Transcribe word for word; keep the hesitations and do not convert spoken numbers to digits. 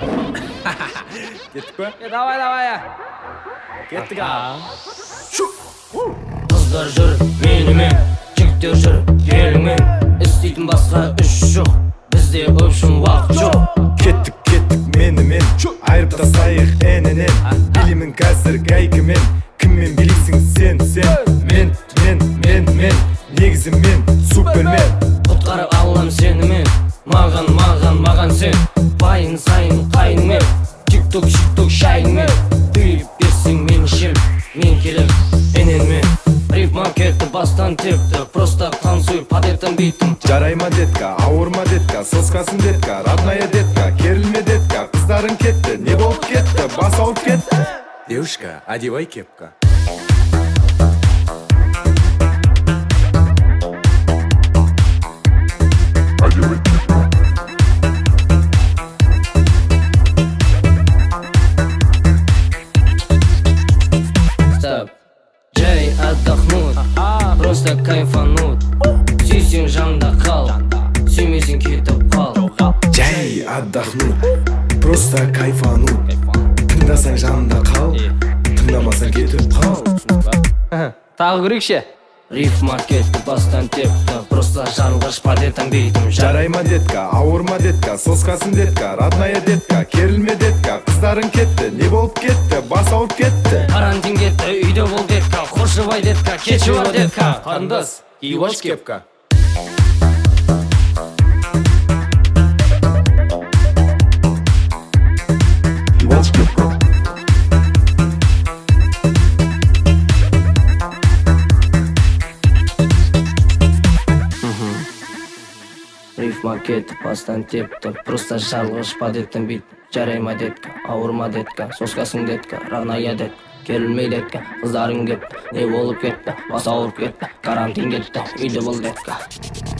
Kettik mi? E davay davay ya. Kettik abi. Kızlar жүріп менімен, жігіттер жүріп елімен. Істейтін басқа іш жоқ, бізде өпшін уақыт жоқ. Kettik kettik менімен, айырып тастайық енінен. Білемін қазір гайкімен, кіммен білесің сен сен. Мен мен мен мен, негізі мен супермен. Құтқарып алам сенімен, маған маған маған сен. Байын сайын қайынмен, тик-ток шик-ток шайынмен. Түйіп берсең мен ішем, мен келем ененмен. Рифма кетті бастан тепті, просто танцуй под этом битім. Жарайма детка, ауырма детка, соскасын детка, родная детка, керілме детка. Қыздарың кетті, не болып кетті, бас ауып кетті. Девушка, одевай кепка. Жай отдохнуть, просто кайфануть. Сүйсең жанында қал, сүймесең кетіп қал. Жай отдохнуть, просто кайфануть. Тыңдасаң жанында қал, тыңдамасаң кетіп қал. Тағы көрейікші. Рифма кетті бастан тепті, просто жарылғыш под этом битім. Жарайма детка, ауырма детка, соскасын детка, родная детка, керілме детка. Қыздарың кетті, не болып кетті, бас ауып кетті. Карантин кетті, үйде бол детка, қошыбай детка, кетші бар детка. Қарындас, Иваш кепка. Рифма кетті бастан тепті, просто жарылғыш под этом бит. Жарайма детка, ауырма детка, соскасын детка, родная детка, керілмей детка. Қыздарың кетті, не болып кетті, бас ауырып кетті. Карантин кетті, үйде бол детка.